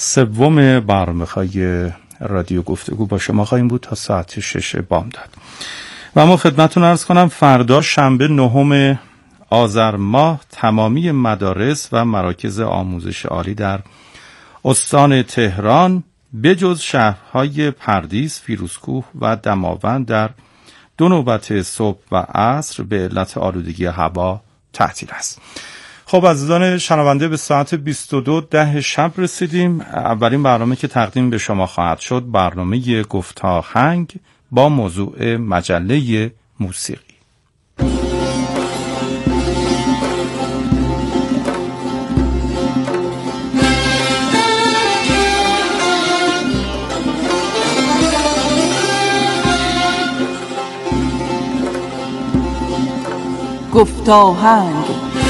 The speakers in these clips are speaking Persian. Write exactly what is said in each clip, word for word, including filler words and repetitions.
سوم برنامه‌های رادیو گفتگو با شما خواهیم بود تا ساعت شش بامداد. و اما خدمتتون عرض کنم فردا شنبه نهم آذر ماه تمامی مدارس و مراکز آموزش عالی در استان تهران بجز شهرهای پردیس، فیروزکوه و دماوند در دو نوبت صبح و عصر به علت آلودگی هوا تعطیل است. خب عزیزان شنونده، به ساعت بیست و دو ده شب رسیدیم. اولین برنامه که تقدیم به شما خواهد شد برنامه گفتاهنگ با موضوع مجله موسیقی. گفتاهنگ.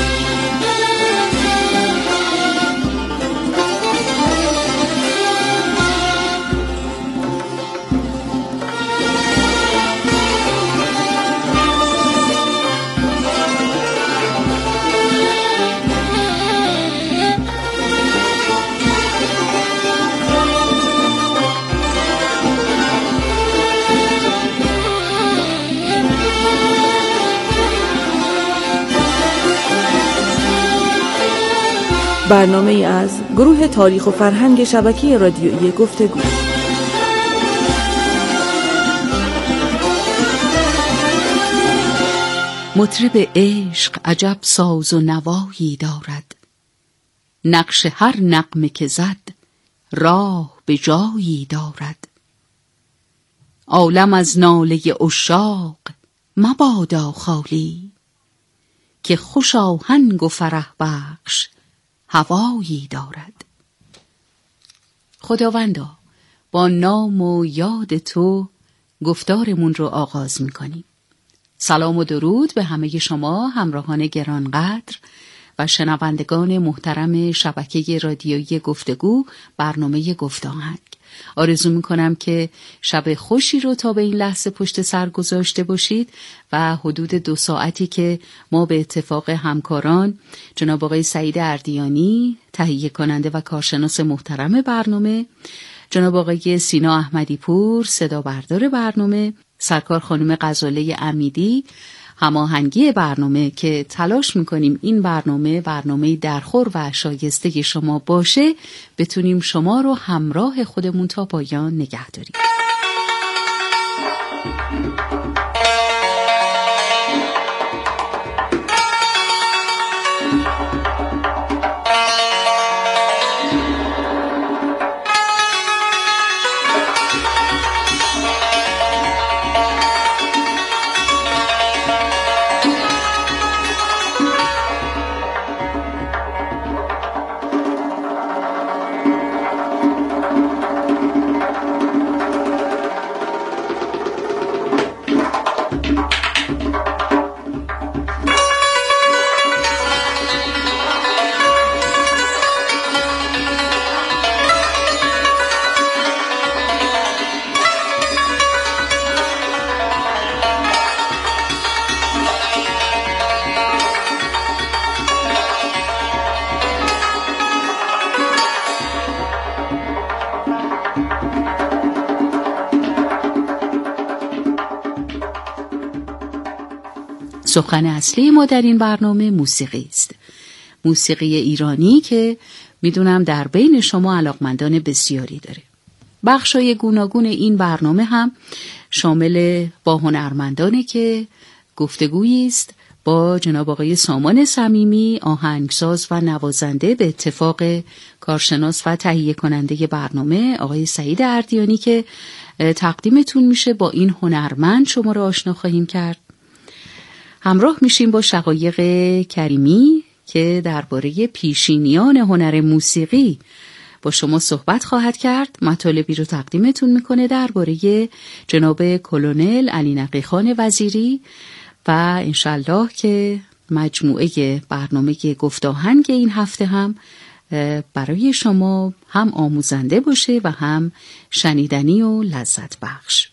برنامه از گروه تاریخ و فرهنگ شبکه رادیویی گفتگو. مطرب عشق عجب ساز و نوایی دارد، نقش هر نغمه که زد راه به جایی دارد. عالم از ناله عشاق مبادا خالی، که خوش آهنگ و فرح بخش هوایی دارد. خداوندا، با نام و یاد تو گفتارمون رو آغاز می‌کنیم. سلام و درود به همه شما همراهان گرانقدر و شنوندگان محترم شبکه رادیویی گفتگو، برنامه گفتاهنگ. آرزو میکنم که شب خوشی رو تا به این لحظه پشت سر گذاشته باشید و حدود دو ساعتی که ما به اتفاق همکاران جناب آقای سعید اردیانی تهیه کننده و کارشناس محترم برنامه، جناب آقای سینا احمدی پور صدا بردار برنامه، سرکار خانم غزاله امیدی هماهنگی برنامه که تلاش میکنیم این برنامه برنامه درخور و شایسته شما باشه، بتونیم شما رو همراه خودمون تا پایان نگه داریم. سخن اصلی ما در این برنامه موسیقی است. موسیقی ایرانی که میدونم در بین شما علاقمندان بسیاری داره. بخشای گوناگون این برنامه هم شامل با هنرمندانه که گفتگویی است با جناب آقای سامان صمیمی، آهنگساز و نوازنده، به اتفاق کارشناس و تهیه کننده برنامه آقای سعید اردیانی که تقدیمتون میشه. با این هنرمند شما را آشنا خواهیم کرد. همراه میشیم با شقایق کریمی که درباره پیشینیان هنر موسیقی با شما صحبت خواهد کرد. مطالبی رو تقدیمتون میکنه درباره جناب کلونل علی نقی خان وزیری و انشالله که مجموعه برنامه گفتاهنگ این هفته هم برای شما هم آموزنده باشه و هم شنیدنی و لذت بخش.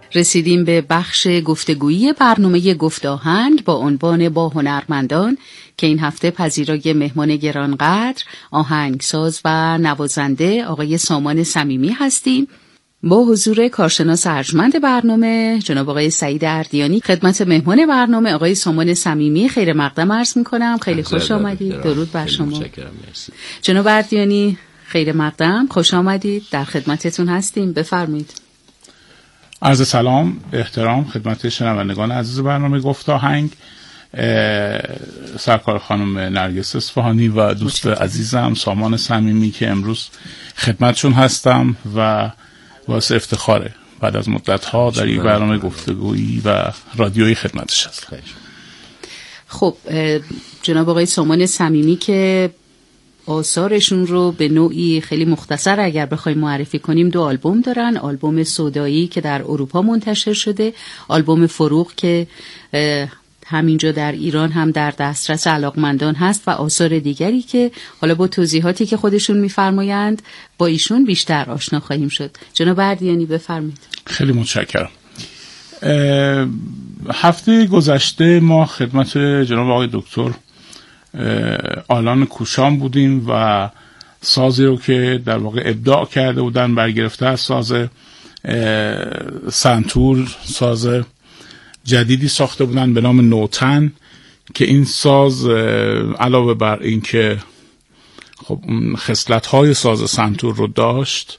رسیدیم به بخش گفتگویی برنامه گفت آهنگ با عنوان با هنرمندان که این هفته پذیرای مهمان گرانقدر آهنگساز و نوازنده آقای سامان صمیمی هستیم. با حضور کارشناس ارجمند برنامه جناب آقای سعید اردیانی خدمت مهمان برنامه آقای سامان صمیمی خیر مقدم عرض می‌کنم. خیلی خوش آمدید. درود بر شما. جناب اردیانی خیر مقدم، خوش آمدید. در خدمتتون هستیم، بفرمایید. عرض سلام، احترام خدمت شنوندگان عزیز برنامه گفت آهنگ، سرکار خانم نرگس اصفهانی و دوست عزیزم سامان صمیمی که امروز خدمتشون هستم و واسه افتخاره بعد از مدت‌ها در این برنامه گفتگویی و رادیویی خدمتش هستم. خب جناب آقای سامان صمیمی که آثارشون رو به نوعی خیلی مختصر اگر بخوایم معرفی کنیم، دو آلبوم دارن. آلبوم سودایی که در اروپا منتشر شده، آلبوم فروغ که همینجا در ایران هم در دسترس علاقمندان هست و آثار دیگری که حالا با توضیحاتی که خودشون میفرمایند با ایشون بیشتر آشنا خواهیم شد. جناب اردیانی بفرمایید. خیلی متشکرم. هفته گذشته ما خدمت جناب آقای دکتر آلان کوشان بودیم و سازی رو که در واقع ابداع کرده بودن برگرفته از ساز سنتور، ساز جدیدی ساخته بودن به نام نوتن که این ساز علاوه بر این که خب خصلت‌های ساز سنتور رو داشت،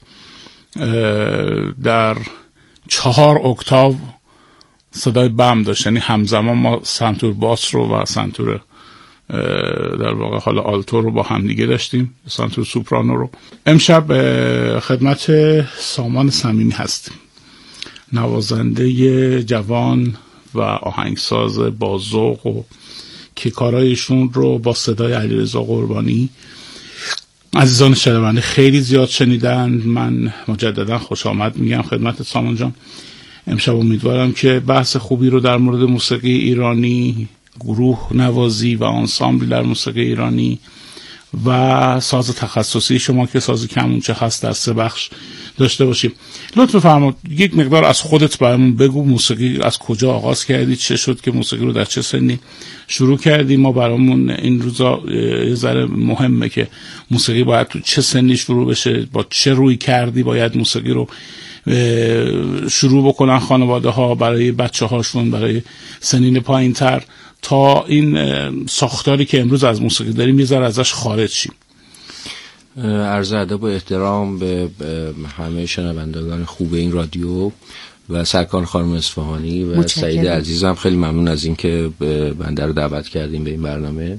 در چهار اکتاو صدای بم داشت، یعنی همزمان ما سنتور باس رو و سنتور در واقع حالا آلتو رو با هم دیگه داشتیم، سنتور سوپرانو رو. امشب خدمت سامان صمیمی هستیم، نوازنده جوان و آهنگساز با ذوق و که کارایشون رو با صدای علیرضا قربانی عزیزان شنونده خیلی زیاد شنیدن. من مجددا خوش آمد میگم خدمت سامان جان. امشب امیدوارم که بحث خوبی رو در مورد موسیقی ایرانی، گروه نوازی و آنسامبل در موسیقی ایرانی و ساز تخصصی شما که ساز کمونچه هست در سه بخش داشته باشیم. لطف فرمایید یک مقدار از خودت برامون بگو، موسیقی از کجا آغاز کردی، چه شد که موسیقی رو در چه سنی شروع کردی؟ ما برامون این روزا یه ذره مهمه که موسیقی باید تو چه سنی شروع بشه، با چه روی کردی باید موسیقی رو شروع بکنن خانواده ها برای بچه هاشون، برای سنین پایین تر، تا این ساختاری که امروز از موسیقی داریم یه ذره ازش خارج شیم. عرض ادب و احترام به همه شنوندگان خوب این رادیو و سرکار خانم اصفهانی و سعید عزیزم. خیلی ممنون از این که بنده رو دعوت کردیم به این برنامه.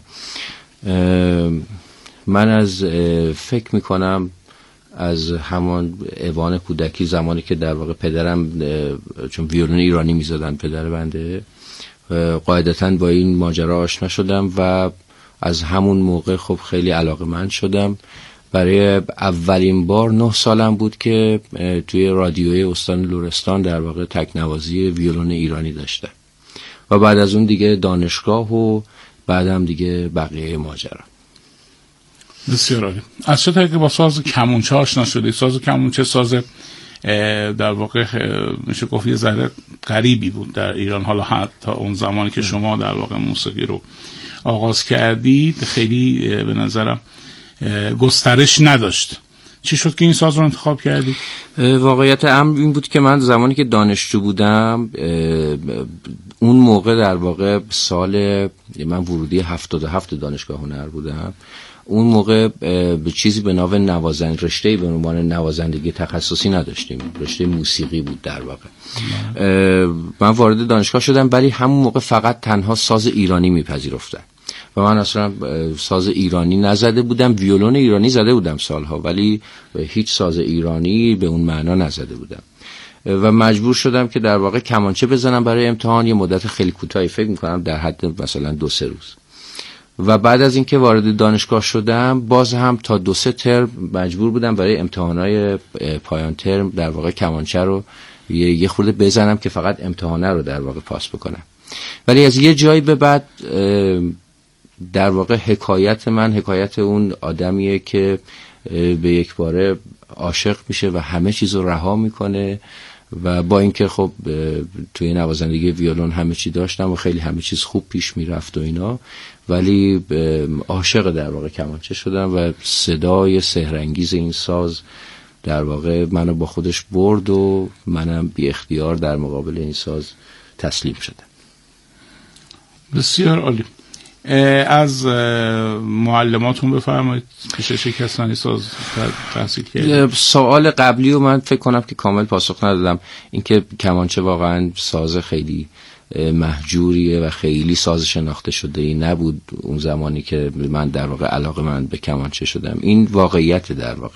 من از فکر میکنم از همان اوان کودکی، زمانی که در واقع پدرم چون ویولن ایرانی میزدن پدر بنده، قاعدتاً با این ماجرا آشنا شدم و از همون موقع خب خیلی علاقه‌مند شدم. برای اولین بار نه سالم بود که توی رادیوی استان لرستان در واقع تکنوازی ویولن ایرانی داشتم و بعد از اون دیگه دانشگاه و بعدم دیگه بقیه ماجرا. بسیار عالی. از چه طریقی با ساز کمونچه آشنا شدی؟ ساز کمونچه ساز در واقع میشه گفت یه ذره غریبی بود در ایران، حالا حتی اون زمانی که شما در واقع موسیقی رو آغاز کردید خیلی به نظرم گسترش نداشت. چی شد که این ساز رو انتخاب کردی؟ واقعیت امر این بود که من زمانی که دانشجو بودم، اون موقع در واقع سال من ورودی هفتاد و هفت دانشگاه هنر بودم، اون موقع به چیزی به نام نوازند رشته‌ای به عنوان نوازندگی تخصصی نداشتیم، رشته موسیقی بود در واقع. من وارد دانشگاه شدم ولی همون موقع فقط تنها ساز ایرانی میپذیرفتن و من اصلا ساز ایرانی نزده بودم. ویولون ایرانی زده بودم سالها ولی هیچ ساز ایرانی به اون معنا نزده بودم و مجبور شدم که در واقع کمانچه بزنم برای امتحان. یه مدت خیلی کوتاهی، فکر می‌کنم در حد مثلا دو سه روز. و بعد از اینکه وارد دانشگاه شدم باز هم تا دو سه ترم مجبور بودم برای امتحانات پایان ترم در واقع کمانچه رو یه خورده بزنم که فقط امتحانه رو در واقع پاس بکنم. ولی از یه جایی به بعد در واقع حکایت من حکایت اون آدمیه که به یک باره عاشق میشه و همه چیز رو رها میکنه و با اینکه خب توی نوازندگی ویولون همه چی داشتم و خیلی همه چیز خوب پیش میرفت و اینا، ولی عاشق در واقع کمانچه شدم و صدای سحرانگیز این ساز در واقع منو با خودش برد و منم بی اختیار در مقابل این ساز تسلیم شدم. بسیار عالی. از معلماتون بفرمایید پیش چه کسانی ساز تحصیل کردید؟ سوال قبلی رو من فکر کنم که کامل پاسخ ندادم. اینکه کمانچه واقعا ساز خیلی مهجوریه و خیلی ساز شناخته شده ای نبود اون زمانی که من در واقع علاقه من به کمانچه شدم. این واقعیت در واقع.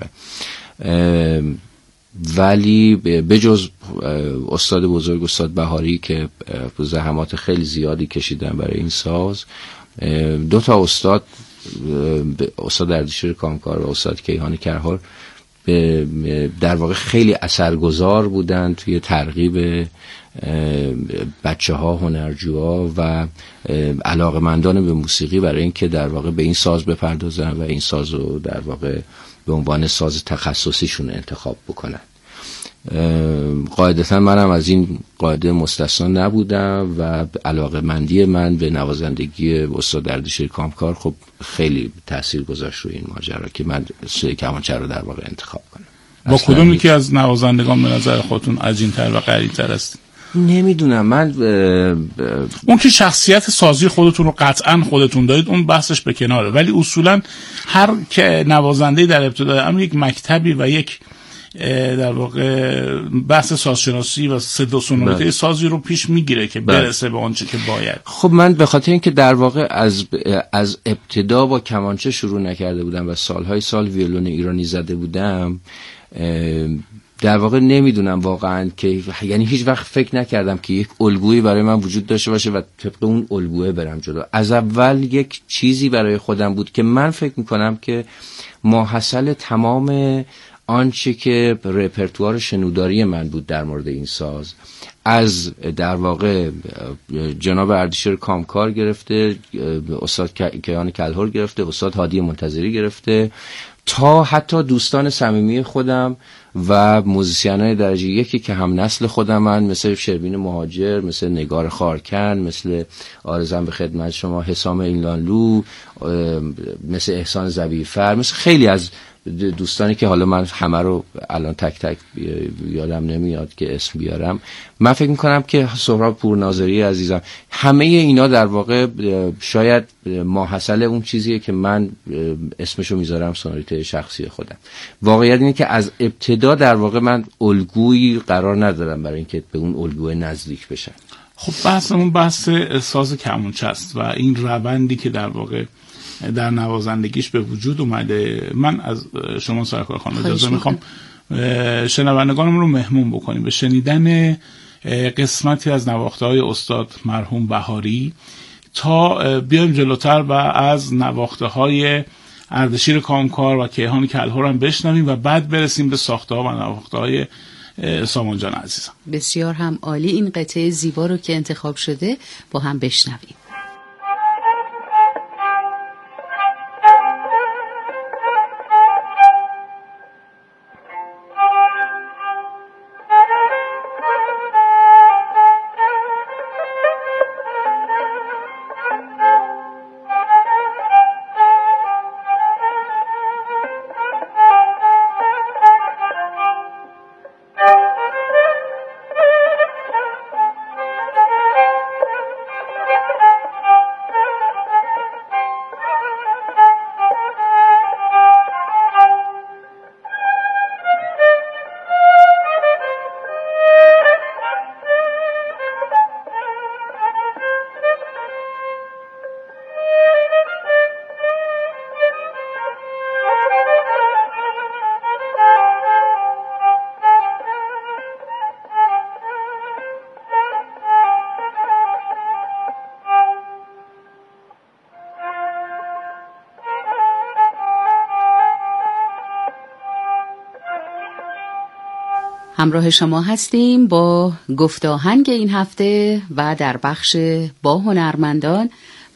ولی بجز استاد بزرگ استاد بهاری که زحمات خیلی زیادی کشیدن برای این ساز، دو تا استاد، استاد اردشیر کامکار و استاد کیهان کرهار، در واقع خیلی اثرگذار بودن توی ترغیب بچه ها، هنرجوها و علاقمندان به موسیقی برای اینکه در واقع به این ساز بپردازن و این ساز رو در واقع به عنوان ساز تخصصیشون انتخاب بکنن. قاعدتا منم از این قاعده مستثنا نبودم و علاقمندی من به نوازندگی استاد اردشیر کامکار خب خیلی تأثیر گذاشت روی این ماجرا که من کمانچه رو در واقع انتخاب کنم. با کدوم یکی از نوازندگان به نظر خودتون عجین‌تر و قریب‌تر هستید؟ نمیدونم. من ب... ب... اون که شخصیت سازی خودتون رو قطعا خودتون دارید اون بحثش به کناره، ولی اصولا هر که نوازنده در ابتدای اما یک مکتبی و یک در واقع بحث سازشناسی و صدا سنوریته سازی رو پیش میگیره که برسه به آنچه که باید. خب من به خاطر اینکه در واقع از از ابتدا با کمانچه شروع نکرده بودم و سالهای سال ویولون ایرانی زده بودم، در واقع نمیدونم واقعا که، یعنی هیچ وقت فکر نکردم که یک الگویی برای من وجود داشته باشه و طبق اون الگوه برم جلو. از اول یک چیزی برای خودم بود که من فکر میکنم که ماحصل تمام آنچه که رپرتوار شنوداری من بود در مورد این ساز، از در واقع جناب اردشیر کامکار گرفته، استاد کیهان کلهر گرفته، استاد هادی منتظری گرفته، تا حتی دوستان صمیمی خودم و موزیسینای درجه یکی که هم نسل خودمن، مثل شروین مهاجر، مثل نگار خارکن، مثل آرزم به خدمت شما حسام اینلانلو، مثل احسان زبیرفر، مثل خیلی از دوستانی که حالا من همه رو الان تک تک یادم نمیاد که اسم بیارم. من فکر میکنم که سهراب پورناظری عزیزم، همه اینا در واقع شاید ماحصل اون چیزیه که من اسمشو میذارم سونوریته شخصی خودم. واقعیت اینه که از ابتدا در واقع من الگویی قرار ندارم برای اینکه به اون الگوی نزدیک بشم. خب بحثمون بحث ساز کمانچه است و این روندی که در واقع در نوازندگیش به وجود اومده. من از شما سرکار خانم اجازه میخوام شنوندگانم رو مهمون بکنیم به شنیدن قسمتی از نواخته‌های استاد مرحوم بهاری تا بیایم جلوتر و از نواخته‌های اردشیر کامکار و کیهان کلهر هم بشنویم و بعد برسیم به ساخته‌ها و نواخته‌های سامان جان عزیزم. بسیار هم عالی. این قطعه زیبا رو که انتخاب شده با هم بشنویم. همراه شما هستیم با گفت آهنگ این هفته و در بخش با هنرمندان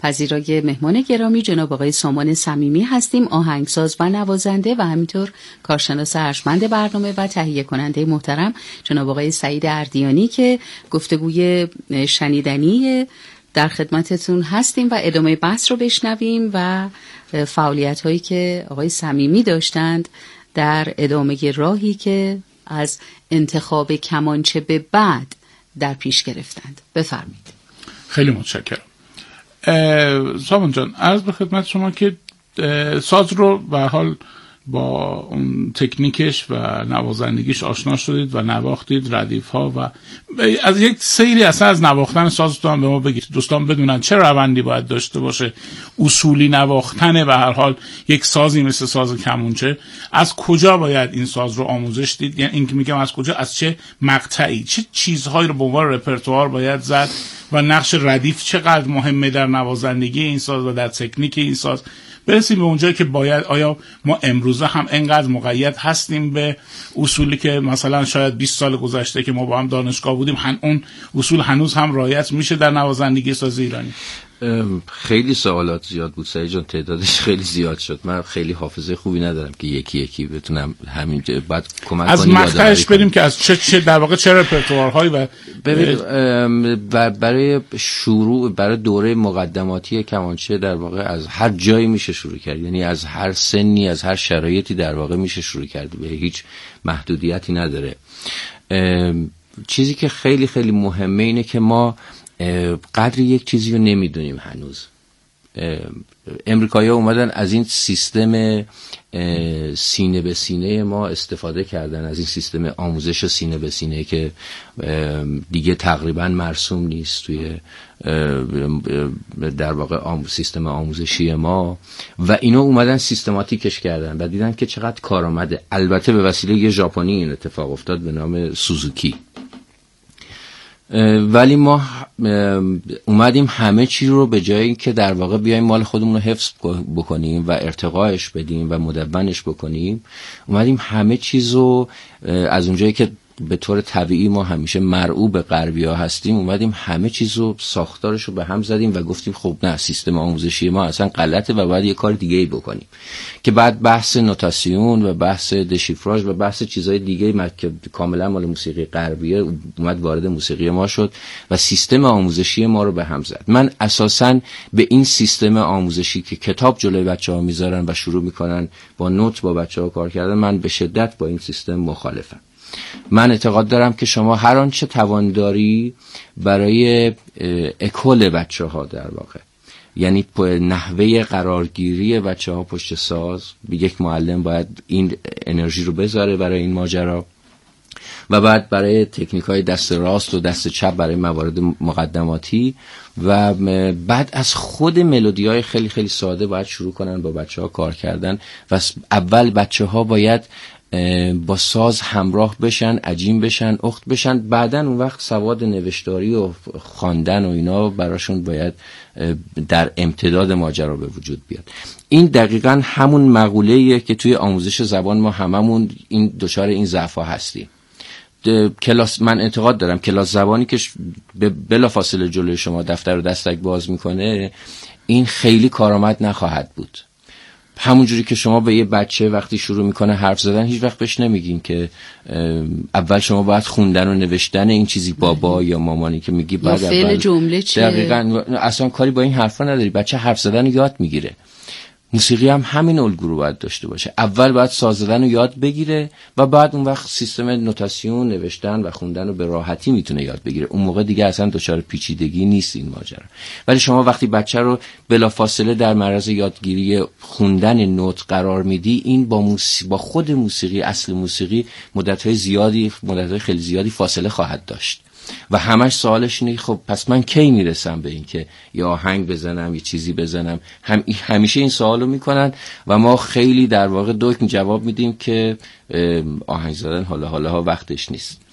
پذیرای مهمان گرامی جناب آقای سامان صمیمی هستیم، آهنگساز و نوازنده و همینطور کارشناس ارجمند برنامه و تهیه کننده محترم جناب آقای سعید اردیانی که گفتگوی شنیدنی در خدمتتون هستیم و ادامه بحث رو بشنویم و فعالیت هایی که آقای صمیمی داشتند در ادامه راهی که از انتخاب کمانچه به بعد در پیش گرفتند. بفرمایید. خیلی متشکرم. سامان جان، عرض به خدمت شما که ساز رو به حال با اون تکنیکش و نوازندگیش آشنا شدید و نواختید، ردیف ها و از یک سیری اصلا از نواختن سازتون به ما بگید، دوستان بدونن چه روندی باید داشته باشه اصولی نواختن به هر حال یک سازی مثل ساز کمونچه. از کجا باید این ساز رو آموزش دید؟ یعنی این که میگم از کجا، از چه مقطعی چه چیزهایی رو به عنوان رپرتوار باید زد و نقش ردیف چقدر مهمه در نوازندگی این ساز و در تکنیک این ساز. برسیم به اونجایی که باید آیا ما امروزه هم انقدر مقید هستیم به اصولی که مثلا شاید بیست سال گذشته که ما با هم دانشگاه بودیم، هن اون اصول هنوز هم رعایت میشه در نوازندگی ساز ایرانی؟ خیلی سوالات زیاد بود سعید جان، تعدادش خیلی زیاد شد. من خیلی حافظه خوبی ندارم که یکی یکی بتونم همین بعد کمک از مقطعش بریم که از چه چه در واقع چه رپرتوارهایی و ببینید برای شروع برای دوره مقدماتی کمانچه در واقع از هر جایی میشه شروع کرد، یعنی از هر سنی از هر شرایطی در واقع میشه شروع کرد، به هیچ محدودیتی نداره. چیزی که خیلی خیلی مهمه اینه که ما قدر یک چیزی رو نمیدونیم هنوز. امریکایی‌ها اومدن از این سیستم سینه به سینه ما استفاده کردن، از این سیستم آموزش سینه به سینه که دیگه تقریبا مرسوم نیست توی در واقع سیستم آموزشی ما، و اینا اومدن سیستماتیکش کردن و دیدن که چقدر کارآمده. البته به وسیله یه ژاپنی این اتفاق افتاد به نام سوزوکی. ولی ما اومدیم همه چی رو به جای اینکه در واقع بیایم مال خودمون رو حفظ بکنیم و ارتقاش بدیم و مدونش بکنیم، اومدیم همه چیز رو از اونجایی که به طور طبیعی ما همیشه مرعوب به غربی‌ها هستیم، اومدیم همه چیز رو ساختارش رو به هم زدیم و گفتیم خب نه، سیستم آموزشی ما اصلا غلطه و باید یه کار دیگه ای بکنیم. که بعد بحث نوتاسیون و بحث دشیفراژ و بحث چیزهای دیگه که کاملا مال موسیقی غربیه اومد وارد موسیقی ما شد و سیستم آموزشی ما رو به هم زد. من اساساً به این سیستم آموزشی که کتاب جلوی بچه‌ها میذارن و شروع میکنن با نوت با بچه‌ها کار کردن، من به شدت با این سیستم مخالفم. من اعتقاد دارم که شما هر آنچه توان داری برای اکول بچه ها در واقع، یعنی نحوه قرارگیری بچه ها پشت ساز، یک معلم باید این انرژی رو بذاره برای این ماجرا، و بعد برای تکنیک های دست راست و دست چپ برای موارد مقدماتی، و بعد از خود ملودی های خیلی خیلی ساده باید شروع کنن با بچه ها کار کردن. و اول بچه ها باید با ساز همراه بشن، عجین بشن، اخت بشن، بعدن اون وقت سواد نوشتاری و خواندن و اینا براشون باید در امتداد ماجرا به وجود بیاد. این دقیقاً همون مقوله‌ایه که توی آموزش زبان ما هممون این دچار این ضعف‌ها هستیم. کلاس، من اعتقاد دارم کلاس زبانی که بلافاصله جلوی شما دفتر و دستک باز میکنه، این خیلی کارآمد نخواهد بود. همونجوری که شما به یه بچه وقتی شروع میکنه حرف زدن، هیچ وقت بهش نمیگین که اول شما باید خوندن و نوشتن این چیزی بابا یا مامانی که میگی بعد فعل جمله چیه. دقیقاً اصلا کاری با این حرفا نداری. بچه حرف زدن رو یاد میگیره. موسیقی هم همین الگو رو باید داشته باشه. اول باید ساز زدن رو یاد بگیره و بعد اون وقت سیستم نوتاسیون، نوشتن و خوندن رو به راحتی میتونه یاد بگیره. اون موقع دیگه اصلا دچار پیچیدگی نیست این ماجرا. ولی شما وقتی بچه رو بلافاصله در معرض یادگیری خوندن نوت قرار میدی، این با موسیقی، با خود موسیقی، اصل موسیقی مدت‌های زیادی مدت‌های خیلی زیادی فاصله خواهد داشت. و همش سوالش اینه خب پس من کی میرسم به این که یه آهنگ بزنم، یه چیزی بزنم؟ هم همیشه این سوالو میکنن و ما خیلی در واقع دکم جواب میدیم که آهنگ زدن حالا حالا ها وقتش نیست.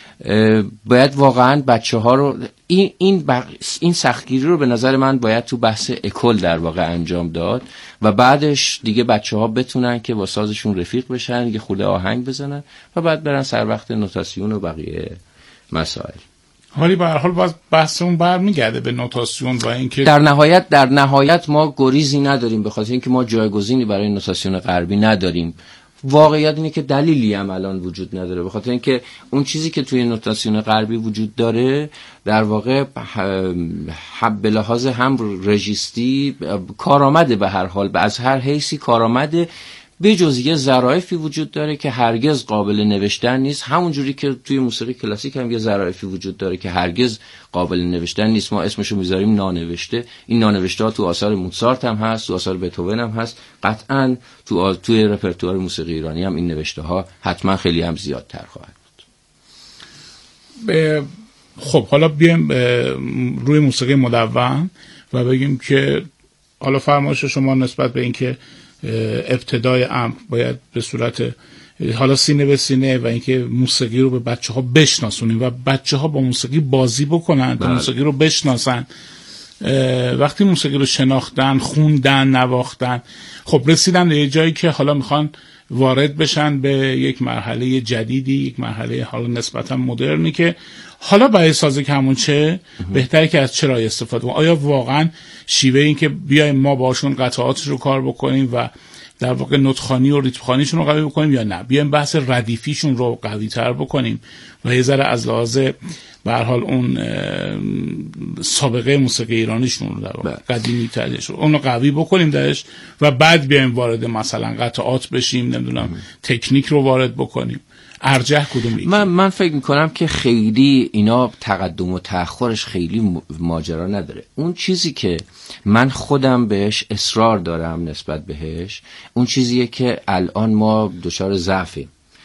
باید واقعا بچه ها رو این این بق... این سختگیری رو به نظر من باید تو بحث اکول در واقع انجام داد و بعدش دیگه بچه ها بتونن که با سازشون رفیق بشن، یه خورده آهنگ بزنن و بعد برن سر وقت نوتاسیون و بقیه مسائل. ولی به هر حال باز بحثمون برمیگرده به نوتاسیون و اینکه در نهایت در نهایت ما گریزی نداریم، به خاطر اینکه ما جایگزینی برای نوتاسیون غربی نداریم. واقعیت اینه که دلیلی هم الان وجود نداره، به خاطر اینکه اون چیزی که توی نوتاسیون غربی وجود داره در واقع به لحاظ هم رژیستی کارآمده، به هر حال از هر حیثی کارآمده، به جز یه ظرافی وجود داره که هرگز قابل نوشتن نیست. همون جوری که توی موسیقی کلاسیک هم یه ظرافی وجود داره که هرگز قابل نوشتن نیست، ما اسمشو میذاریم نانوشته. این نانوشته ها تو آثار موزارت هم هست، تو آثار بتهوون هم هست، قطعاً تو توی رپرتوار موسیقی ایرانی هم این نوشته ها حتما خیلی هم زیادتر خواهد بود. خب حالا بیایم روی موسیقی مدون و بگیم که حالا فرمایش شما نسبت به اینکه ابتدای امر باید به صورت حالا سینه به سینه و اینکه موسیقی رو به بچه ها بشناسونیم و بچه ها با موسیقی بازی بکنن، با موسیقی رو بشناسن. وقتی موسیقی رو شناختن، خوندن، نواختن، خب رسیدن به یه جایی که حالا میخوان وارد بشن به یک مرحله جدیدی، یک مرحله حالا نسبتا مدرنی که حالا برای سازی کمانچه بهتره که از چرا استفاده کنیم. آیا واقعا شیوه این که بیایم ما باشون قطعاتش رو کار بکنیم و در واقع نوت‌خوانی و ریتم‌خوانیشون رو قوی بکنیم یا نه بیایم بحث ردیفیشون رو قوی تر بکنیم و یه ذره از لحاظ به هر حال اون سابقه موسیقی ایرانیشون رو در واقع قدیمی ترش اون رو قوی بکنیم درش و بعد بیایم وارد مثلا قطعات بشیم، نمیدونم تکنیک رو وارد بکنیم. ارجح کدوم یکی؟ من من فکر میکنم که خیلی اینا تقدم و تأخرش خیلی ماجرا نداره. اون چیزی که من خودم بهش اصرار دارم نسبت بهش، اون چیزیه که الان ما دچار ضعفیم،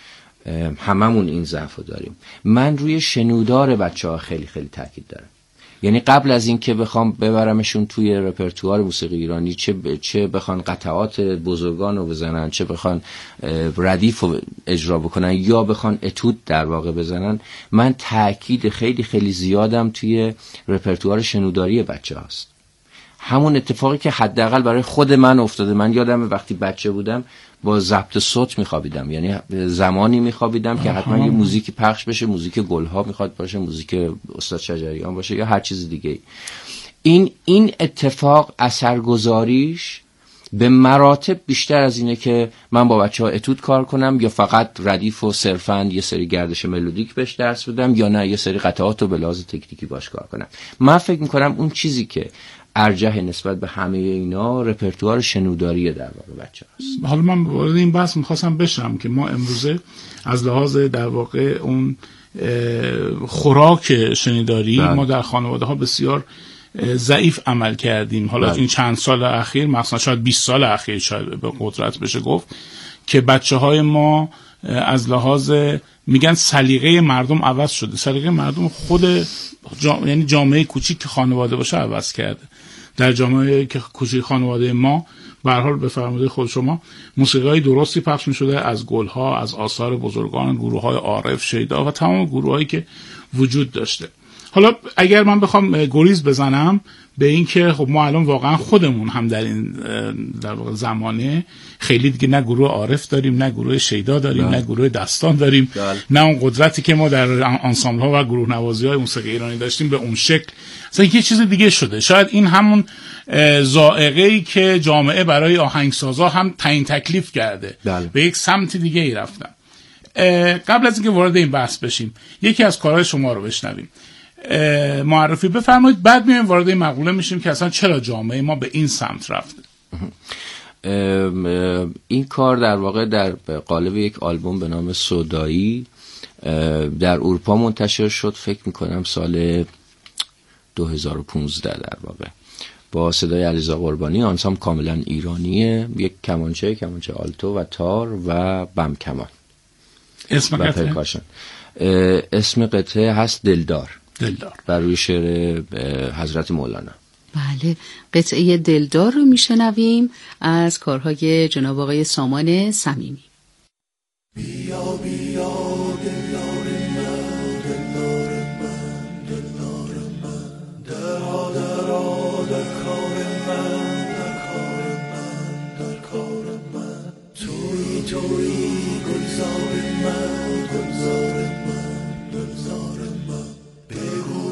هممون این ضعفو داریم. من روی شنودار بچه‌ها خیلی خیلی تاکید دارم. یعنی قبل از این که بخوام ببرمشون توی رپرتوار موسیقی ایرانی، چه ب... چه بخوان قطعات بزرگان رو بزنن، چه بخوان ردیف رو اجرا بکنن یا بخوان اتود در واقع بزنن، من تاکید خیلی خیلی زیادم توی رپرتوار شنوداری بچه هاست. همون اتفاقی که حداقل برای خود من افتاده. من یادم وقتی بچه بودم با ضبط صوت میخوابیدم، یعنی زمانی میخوابیدم که حتما یه موزیکی پخش بشه، موزیک گلها میخواد باشه، موزیک استاد شجریان باشه یا هر چیز دیگه. این این اتفاق اثرگذاریش به مراتب بیشتر از اینه که من با بچه‌ها اتود کار کنم یا فقط ردیف و صرفاً یه سری گردش ملودیک بهش درس بدم یا نه یه سری قطعات رو به لحاظ تکنیکی باش کار کنم. من فکر میکنم اون چیزی که ارجح نسبت به همه اینا رپرتوار شنوداری در واقع بچه هست. حالا من وارد این بحث میخواستم بشم که ما امروزه از لحاظ در واقع اون خوراک شنیداری بله. ما در خانواده ها بسیار ضعیف عمل کردیم. حالا بله. این چند سال اخیر، مثلا شاید بیست سال اخیر شاید به قدرت بشه گفت که بچه های ما از لحاظ میگن سلیقه مردم عوض شده. سلیقه مردم خود جام... یعنی جامعه کوچیک که خانواده باشه عوض کرده. در جامعه که کوچیک خانواده ما به هر حال به فرموده خود شما موسیقی درستی پخش می‌شده از گلها، از آثار بزرگان، گروه‌های عارف، شیدا و تمام گروهایی که وجود داشته. حالا اگر من بخوام گریز بزنم به این که خب ما الان واقعا خودمون هم در این در واقع زمانه خیلی دیگه نه گروه عارف داریم، نه گروه شیدا داریم، نه, نه گروه دستان داریم، بله. نه اون قدرتی که ما در آنسامبل ها و گروه نوازی های موسیقی ایرانی داشتیم به اون شکل. اصلا یه چیز دیگه شده. شاید این همون ذائقه‌ای که جامعه برای آهنگسازا هم تعیین تکلیف کرده، بله. به یک سمت دیگه ای رفتن. قبل از اینکه وارد این بحث بشیم یکی از کارهای شما رو بشنویم. معرفی بفرمایید، بعد میایم وارد این مقوله میشیم که اصلا چرا جامعه ما به این سمت رفته. این کار در واقع در قالب یک آلبوم به نام سودایی در اروپا منتشر شد، فکر میکنم سال دو هزار و پانزده در واقع، با صدای علیرضا قربانی. آنسامبل کاملا ایرانیه، یک کمانچه، کمانچه آلتو و تار و بم کمان. اسم قطعه اسم قطعه هست دلدار. دلدار بر روی شعر حضرت مولانا. بله، قطعه دلدار رو میشنویم از کارهای جناب آقای سامان صمیمی. بیا بیا دلدار من، دلدار من، دلدار من، درها درها در کار من، در کار من، در کار من، توی توی گلزار من، گلزار من، گلزار من، بگو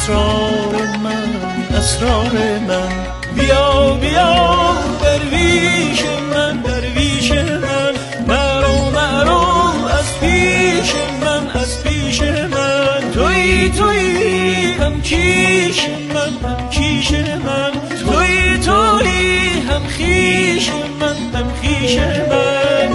اسرار من اسرار من بیا بیا درویش من درویش من مرو مرو از پیش من از پیش من توی توی هم کیش من هم کیش من توی توی هم خیش من هم خیش من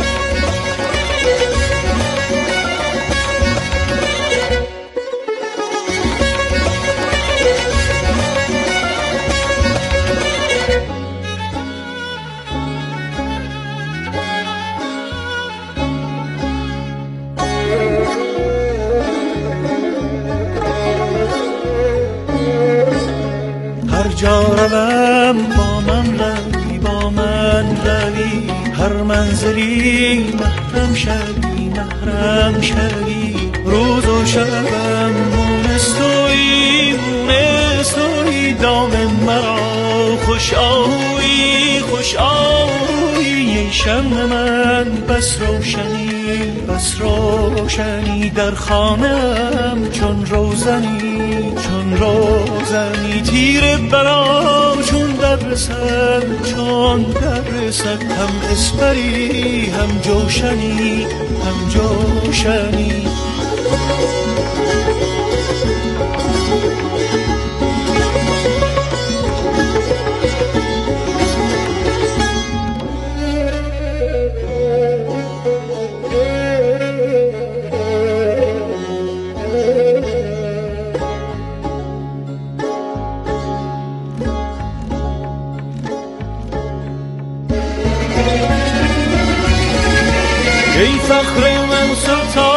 جا روم با من روی با من روی هر منزلی محرم شوی محرم شوی روز و شبم مونستوی مونستوی دام مرا خوش آهوی خوش آهوی شم من بس روشنی بس روشنی در خانم چون روزنی چون روزنی تیر برا چون در رسد چون در رسد هم اسپری هم جوشنی هم جوشنی ای فخر من سلطان